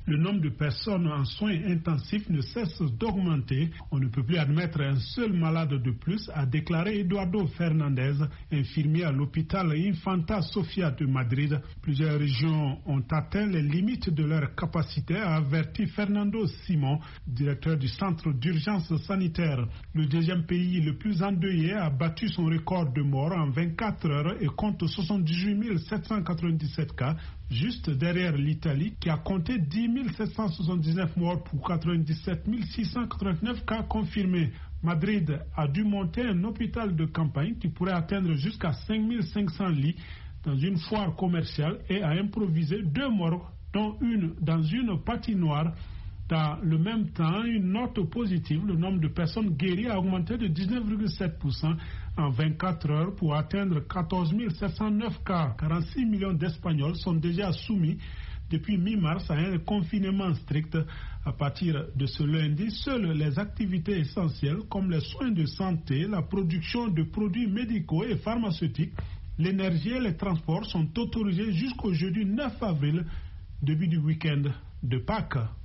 Le nombre de personnes en soins intensifs ne cesse d'augmenter. On ne peut plus admettre un seul malade de plus, a déclaré Eduardo Fernandez, infirmier à l'hôpital Infanta Sofia de Madrid. Plusieurs régions ont atteint les limites de leur capacité, a averti Fernando Simon, directeur du centre d'urgence sanitaire. Le deuxième pays le plus endeuillé a battu son record de morts en 24 heures et compte 78 797 cas, juste derrière l'Italie qui a compté 10 779 morts pour 97 689 cas confirmés. Madrid a dû monter un hôpital de campagne qui pourrait atteindre jusqu'à 5 500 lits dans une foire commerciale et a improvisé 2 morgues, dont une dans une patinoire. Dans le même temps, une note positive, le nombre de personnes guéries a augmenté de 19,7% en 24 heures pour atteindre 14 709 cas. 46 millions d'Espagnols sont déjà soumis depuis mi-mars à un confinement strict. À partir de ce lundi, seules les activités essentielles comme les soins de santé, la production de produits médicaux et pharmaceutiques, l'énergie et les transports sont autorisés jusqu'au jeudi 9 avril, début du week-end de Pâques.